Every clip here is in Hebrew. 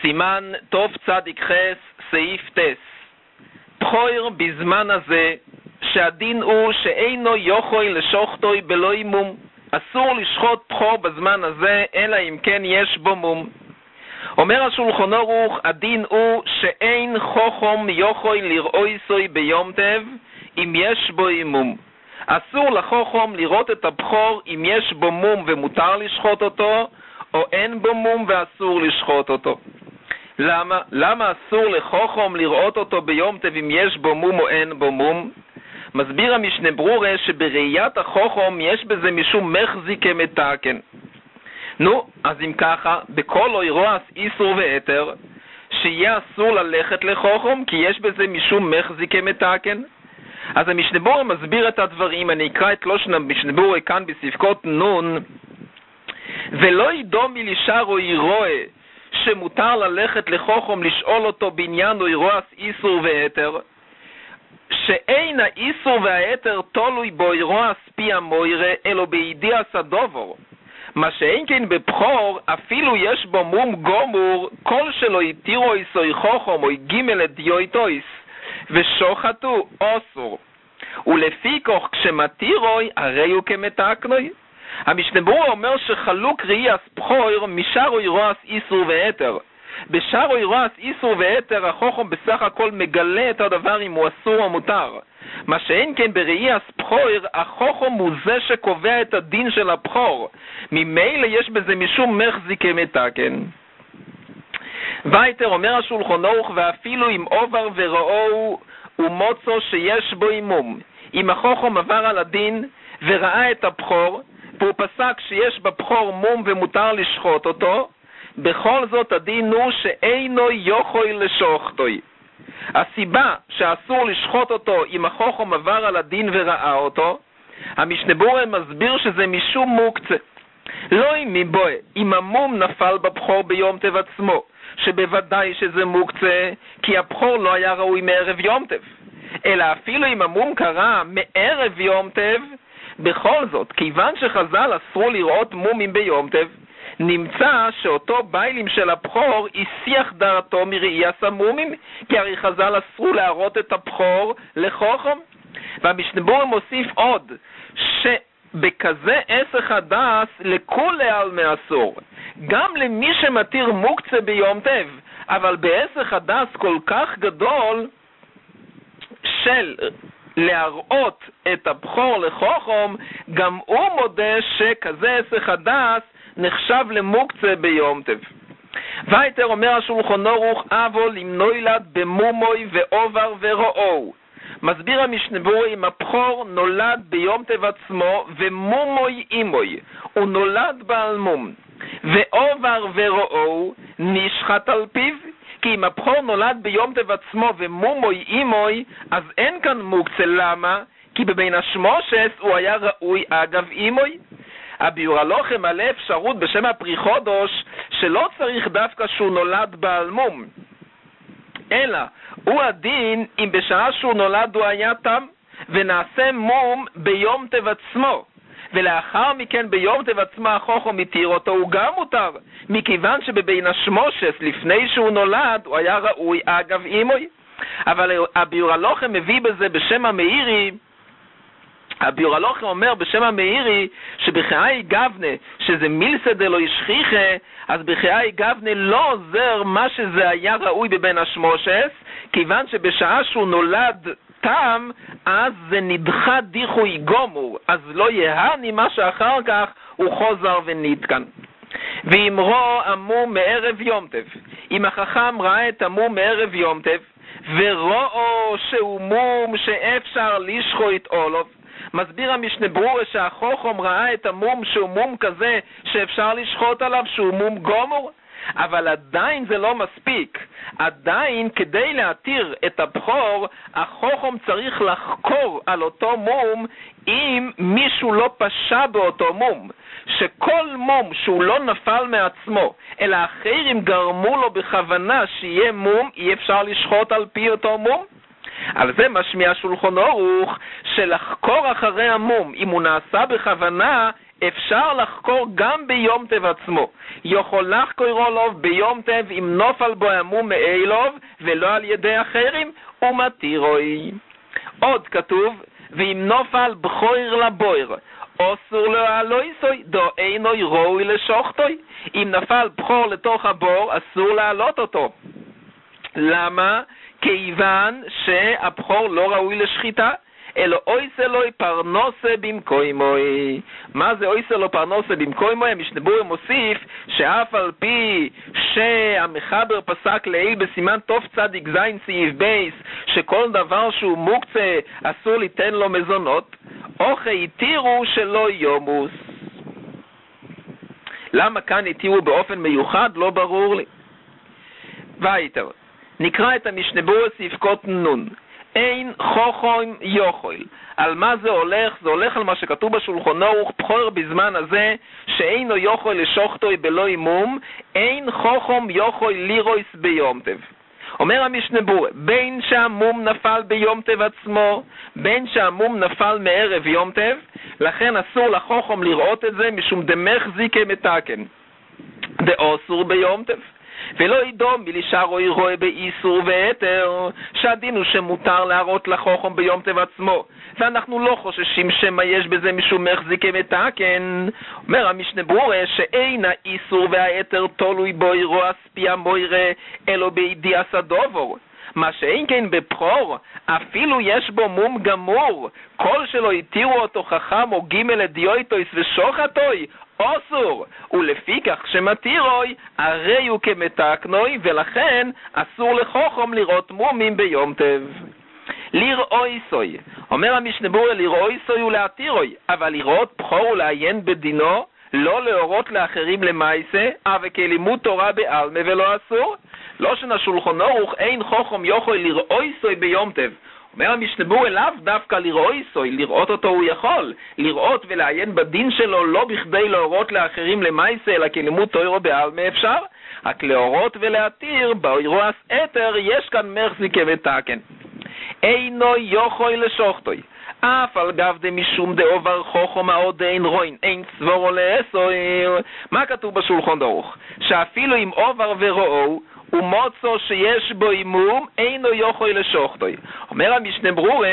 סימן טוב צדיק חס סעיף טס. בחור בזמן הזה שהדין הוא שאינו יוכוי לשוחטוי בלא מום. אסור לשחוט בחור בזמן הזה אלא אם כן יש בו מום. אומר השולחן ערוך, הדין הוא שאין חוכם יוכוי לראוי סוי ביום טב אם יש בו מום. אסור לחוכם לראות את הבחור אם יש בו מום ומותר לשחוט אותו, או אין בו מום ואסור לשחוט אותו. למה אסור לחוכם לראות אותו ביום טב אם יש בו מום או אין בו מום? מסביר המשנה ברורה שבראיית החוכם יש בזה משום מחזיקה מתקן. אז אם ככה, בכל אירוע איסור ואתר, שיהיה אסור ללכת לחוכם כי יש בזה משום מחזיקה מתקן. אז המשנה ברורה מסביר את הדברים. אני אקרא את לושן המשנה ברורה כאן בספקות נון. ולא ידומי לשאר או אירוע שמותר ללכת לחוכם לשאול אותו בעניין או אירוע איסור ואתר, שאין האיסור והאתר תולוי בו אירוע פי המוירה אלו בידיע סדובור. מה שאין כן בבחור, אפילו יש בו מום גומור, כל שלא יתירו איסוי חוכם או יגימל את דיויטויס ושוחטו אוסור, ולפי כך כשמתירוי הרי הוא כמתקנוי. המשנה ברורה אומר שחלוק ראייה בחור משאר אירוע איסור ואתר. בשאר אירוע איסור ואתר החוכם בסך הכל מגלה את הדבר אם הוא אסור או מותר. מה שאין כן בראייה בחור, החוכם הוא זה שקובע את הדין של הבחור. ממילא יש בזה משום מחזיקה מתקן. וייטר אומר השולחן ערוך, ואפילו אם עובר וראו ומוצו שיש בו מום. אם החוכם עבר על הדין וראה את הבחור, והוא פסק שיש בבחור מום ומותר לשחוט אותו, בכל זאת הדין הוא שאינו יוכוי לשוחטוי. הסיבה שאסור לשחוט אותו אם החוכם עבר על הדין וראה אותו, המשנה ברורה מסביר שזה משום מוקצה. לא אם המום נפל בבחור ביום טב עצמו, שבוודאי שזה מוקצה, כי הבחור לא היה ראוי מערב יום טב, אלא אפילו אם המום קרה מערב יום טב, בכל זאת, כיוון שחז"ל אסרו לראות מומים ביום טב, נמצא שאותו ביילים של הבחור הסיח דעתו מראיית המומים, כי הרי חז"ל אסרו להראות את הבחור לחוכם. והמשנה ברורה מוסיף עוד, שבכזה עסק הדס לכולי עלמא אסור, גם למי שמתיר מוקצה ביום טב, אבל בעסק הדס כל כך גדול של להראות את הבחור לחוכם, גם הוא מודה שכזה עסק הדס נחשב למוקצה ביום טב. וייטר אומר השולחן ערוך, אבל אם נולד במומוי ועובר וראו. מסביר המשנה ברורה, אם הבחור נולד ביום טב עצמו ומומוי אימוי, הוא נולד בעל מום, ועובר וראו נשחט על פיו, כי אם הבחור נולד ביום טב עצמו ומומוי אימוי, אז אין כאן מוקצה. למה? כי בבין השמושס הוא היה ראוי אגב אימוי. הביאור הלוחם מעלה אפשרות בשם הפרי חודש שלא צריך דווקא שהוא נולד בעל מום, אלא הוא הדין אם בשעה שהוא נולד הוא היה תם ונעשה מום ביום טב עצמו, ולאחר מכן ביום טב עצמו החוכם מתיר אותו, הוא גם מותר, מכיוון שבבין השמושס לפני שהוא נולד הוא היה ראוי אגב אימוי. אבל הביאור הלוחם מביא בזה בשם המאירי, הביאור הלוחם אומר בשם המאירי שבחיי גבנה, שזה מילסא דלא ישכיחה, אז בחיי גבנה לא עוזר מה שזה היה ראוי בבין השמושס, כיוון שבשעה שהוא נולד תם, אז זה נדחה דיחוי גומור, אז לא יהני מה שאחר כך הוא חוזר ונתקן. ואמרו המום מערב יום טב, אם החכם ראה את המום מערב יום טב וראו שהוא מום שאפשר לשחוט עולוב, מסביר המשנה ברורה שהחוכם ראה את המום שהוא מום כזה שאפשר לשחוט עליו, שהוא מום גומור, אבל עדיין זה לא מספיק. עדיין כדי להתיר את הבחור, החוכם צריך לחקור על אותו מום אם מישהו לא פשע באותו מום, שכל מום שהוא לא נפל מעצמו אלא אחרים גרמו לו בכוונה שיהיה מום, אי אפשר לשחוט על פי אותו מום. על זה משמיע שולחן ערוך שלחקור אחרי המום אם הוא נעשה בכוונה אפשר לחקור גם ביום טב עצמו. יכול לחקור לו ביום טב אם נופל בו המום מאילוב ולא על ידי אחרים ומתירוי. עוד כתוב, ואם נופל בכויר לבויר, אסור לו הלויסוי, דו אינוי ראוי לשוחטוי. אם נפל בכור לתוך הבור, אסור להעלות אותו. למה? כיוון שהבכור לא ראוי לשחיטה, אלא אויסה לו פרנוסה במקוימוי. מה זה אויסה לו פרנוסה במקוימוי? המשנה ברורה מוסיף שאף על פי שהמחבר פסק לעיל בסימן תוף צדיק זין סעיף בייס שכל דבר שהוא מוקצה אסור ליתן לו מזונות, אוכל התירו שלא יומוס. למה כאן התירו באופן מיוחד? לא ברור לי. ואיתר נקרא את המשנה ברורה ספקות נון. אין חוכם יוכל. על מה זה הולך? זה הולך על מה שכתוב בשולחן ערוך, בכור בזמן הזה שאינו יוכל לשוחטוי בלא אימום, אין חוכם יוכל לירויס ביום טב. אומר המשנה ברורה, בין שהמום נפל ביום טב עצמו, בין שהמום נפל מערב יום טב, לכן אסור לחוכם לראות את זה משום דמך זיקה מתקן. דאסור ביום טב. ולא ידום מלישארוי רואה באיסור והיתר, שהדין הוא שמותר להראות לחוכם ביום טב עצמו, ואנחנו לא חוששים שמה יש בזה משום מחזיקי מתקן. אומר המשנה ברורה שאין האיסור והיתר תולוי בו אירו אספיה מוירה אלו בידיע סדובור. מה שאין כן בבחור, אפילו יש בו מום גמור, כל שלא התירו אותו חכם או גימל אדיויטויס ושוחטוי, אסור, ולפיכך שמתירוי, הרי הוא כמתקנוי, ולכן אסור לחוכם לראות מומים ביום טב. לראויסוי, אומר המשנה ברורה, לראויסוי ולהתירוי, אבל לראות בחור ולעיין בדינו, לא להורות לאחרים למעשה, אבל כלימוד תורה בעלמא ולא אסור. לא שנשולחן ערוך אין חוכם יוכל לראויסוי ביום טב. אומר המשנה ברורה, לאו דווקא לראויסוי, לראות אותו הוא יכול, לראות ולעיין בדין שלו לא בכדי להורות לאחרים למעשה, אלא כלימוד תורה בעלמא אפשר, רק להורות ולהתיר, באירועס אתר יש כאן מחזיקי מתקן. אינו יוכל לשוחטוי. אף על גב דמשום דאובר חוכם עוד אין רוין, אין צבור או לאסויר. מה כתוב בשולחן ערוך? שאפילו אם עובר ורואו, ומוצו שיש בו אימום, אינו יוכל לשוחטוי. אומר המשנה ברורה,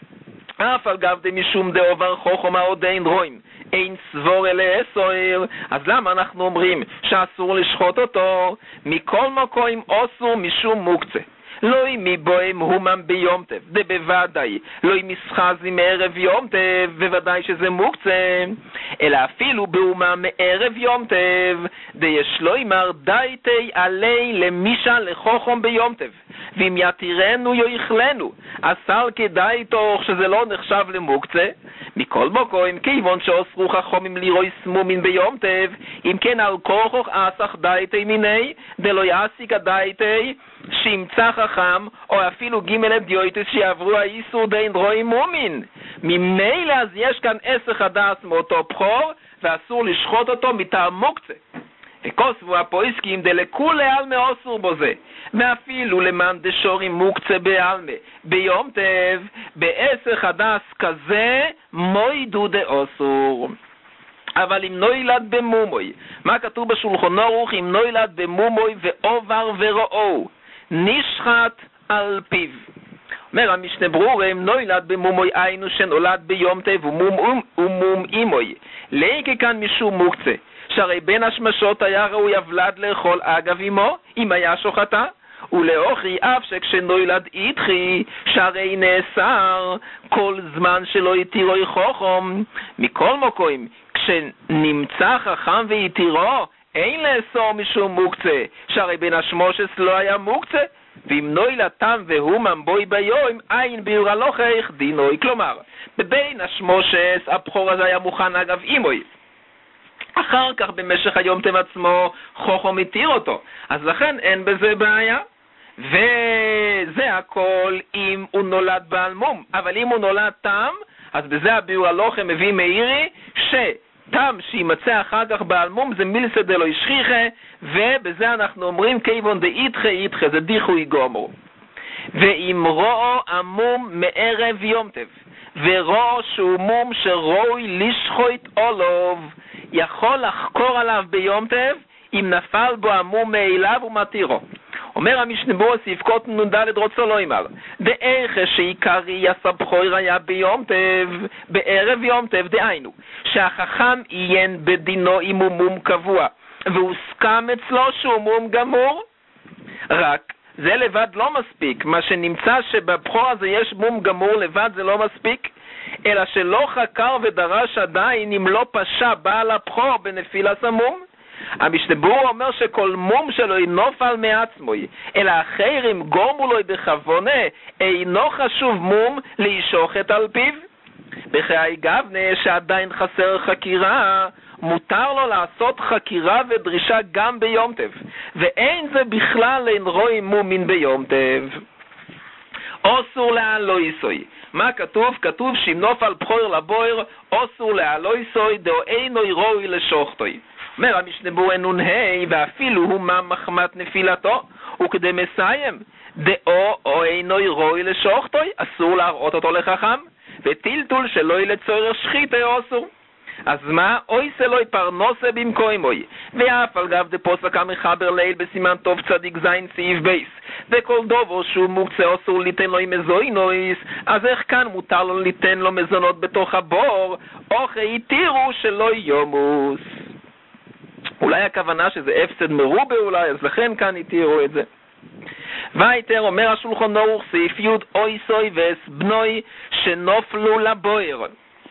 אף על גב דמשום דאובר חוכם עוד אין רוין, אין צבור אלא אסויר. אז למה אנחנו אומרים שאסור לשחוט אותו? מכל מקום אסור משום מוקצה. לא מבוהם הומם ביום טב, בוודאי, לא מסחזי מערב יום טב, בוודאי שזה מוקצה, אלא אפילו בהומם מערב יום טב, יש לו אמר דייתי עלי למישה לחוכם ביום טב, ואם יתירנו יאכלנו, אסל כדאי תוך שזה לא נחשב למוקצה. מכל מקום, כיוון שאוסרו חכמים לירוי סמומין ביום טב, אם כן על כוכך אסך דייתי מיני, דלא יעסיק הדייתי, שימצא חכם, או אפילו גימל אדיויטוס שיעברו האיסור דין רואי מומין. ממילא אז יש כאן עסק הדס מאותו בחור, ואסור לשחוט אותו מטעם מוקצה. וכוסבו הפויסקים דלכולי אלמה אסור בו זה, ואפילו למען דשורי מוקצה באלמה, ביום טב, בעסק הדס כזה, מוידו דאסור. אבל אם נוילד במומוי, מה כתוב בשולחן ערוך? אם נוילד במומוי ועובר וראו, נשחט על פיו. אומר המשנה ברורה, אם נוילד במומוי היינו שנולד ביום טב ומום אימוי, לאיקה כאן משום מוקצה, שהרי בין השמשות היה ראוי הבלד לאכול אגב אמו, אם היה שוחטה, ולאוכי אף שכשנוילד איתחי, שהרי נאסר כל זמן שלא יתירוי חוכם. מכל מקום, כשנמצא חכם ויתירו, אין לאסור משום מוקצה, שהרי בין השמושס לא היה מוקצה, ואם נוילד תם והומם בוי ביום, אין ביור הלוכך דינוי. כלומר, בבין השמושס הבחור הזה היה מוכן אגב אימוי. אחר כך במשך היום טב עצמו חוכם התיר אותו, אז לכן אין בזה בעיה. וזה הכל אם הוא נולד בעל מום. אבל אם הוא נולד תם, אז בזה הביאור הלוכם מביא מאירי שתם שימצא אחר כך בעל מום זה מילסא דלא ישכיחה, ובזה אנחנו אומרים כיוון דאיתחה איתחה, זה דיחוי גומר. ואם רואו המום מערב יום טב, ורואו שהוא מום שראוי לשחוט עולוב, יכול לחקור עליו ביום טב, אם נפל בו המום מאליו ומתירו. אומר המשנה ברורה ספקות נ"ד רוצה לא אמר, דאיך שעיקרי יסבחור היה ביום טב, בערב יום טב, דהיינו, שהחכם עיין בדינו אם הוא מום קבוע, והוסכם אצלו שהוא מום גמור, רק זה לבד לא מספיק, מה שנמצא שבבחור הזה יש מום גמור לבד זה לא מספיק, אלא שלא חקר ודרש עדיין אם לא פשע בעל הבחור בנפילת המום. המשנה ברורה אומר שכל מום שלו אינו נופל מעצמו, אלא אחרים גורמו לו בכוונה, אינו חשוב מום להישוחט על פיו. בחיי גבנה שעדיין חסר חקירה, מותר לו לעשות חקירה ודרישה גם ביום טב, ואין זה בכלל אין רואים מומין ביום טב. אוסור להלויסוי. מה כתוב? כתוב שאם נופל בחור לבויר, אוסור להלויסוי, דאו אינו ראוי לשוחטוי. אומר המשנה ברורה נ"ה, ואפילו הוא מה מחמת נפילתו, וכדי מסיים, דאו או אינו ראוי לשוחטוי, אסור להראות אותו לחכם, וטלטול שלא לצורך שחיתה אסור. אז מה? אוי סלוי פרנוסה במקוימוי, ואף על גב דפוסק המחבר ליל בסימן טוב צדיק זין סעיף בייס, וכל דובו שהוא מוקצה אסור ליתן לו עם מזוינויס, אז איך כאן מותר לו ליתן לו מזונות בתוך הבור, אוכי התירו שלא יומוס. אולי הכוונה שזה הפסד מרובה אולי, אז לכן כאן התירו את זה. ויתר אומר השולחן ערוך סעיף י' אוי סוי ואס בנוי שנופלו לבויר.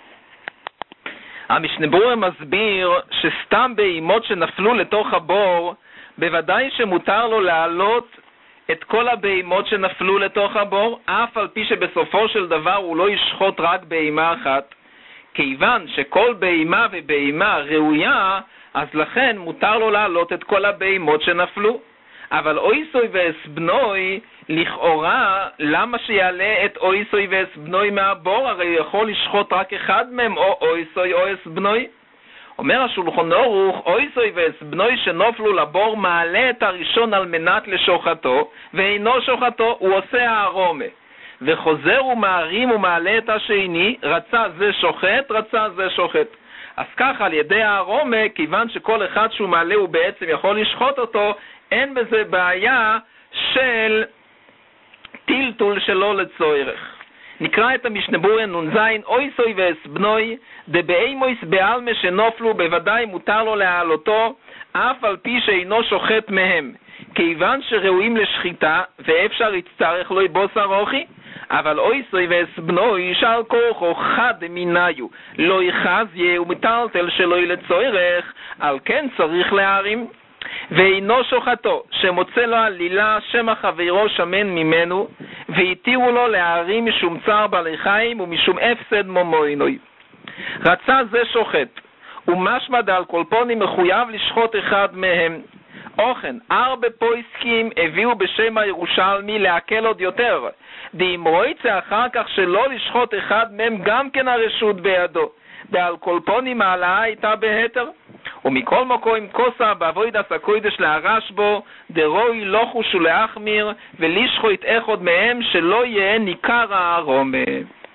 המשנה ברורה מסביר שסתם בהימות שנפלו לתוך הבור, בוודאי שמותר לו להעלות את כל הבהימות שנפלו לתוך הבור, אף על פי שבסופו של דבר הוא לא ישחוט רק בהימה אחת. כיוון שכל בהימה ובהימה ראויה, אז לכן מותר לו להעלות את כל הבהימות שנפלו. אבל אויסוי ואס בנוי, לכאורה, למה שיעלה את אויסוי ואס בנוי מהבור? הרי יכול לשחוט רק אחד מהם, או אויסוי או אס בנוי. אומר השולחן ערוך, אויסוי ואס בנוי שנופלו לבור מעלה את הראשון על מנת לשוחטו, ואינו שוחטו, הוא עושה הערומה. וחוזר ומערים ומעלה את השני, רצה זה שוחט, רצה זה שוחט. אז ככה על ידי הערומה, כיוון שכל אחד שהוא מעלה הוא בעצם יכול לשחוט אותו, אין בזה בעיה של טלטול שלא לצורך. נקרא את המשנה ברורה נ"ז, אויסוי ואס בנוי, דבהימויס בעלמה שנופלו, בוודאי מותר לו להעלותו, אף על פי שאינו שוחט מהם, כיוון שראויים לשחיטה, ואפשר יצטרך לו בוסר רוחי, אבל אויסוי ואס בנוי, שעל כורחו חד מיניו, לא יחזיה ומטלטל שלא לצורך, על כן צריך להרים. ואינו שוחטו, שמוצא לו עלילה שמא חברו שמן ממנו, והתירו לו להרים משום צער בעלי חיים ומשום הפסד מומוינוי. רצה זה שוחט, ומשמע דעל כל פונים מחויב לשחוט אחד מהם. אוכן, 4 פויסקים הביאו בשם הירושלמי להקל עוד יותר, דאם רויצה אחר כך שלא לשחוט אחד מהם גם כן הרשות בידו, דעל כל פונים העלאה הייתה בהתר. ומכל מקום כוסה בעבודת הקודש להרש בו, דרוי לא חושו להחמיר, ולשחוט אחד מהם שלא יהיה ניכר הערומה.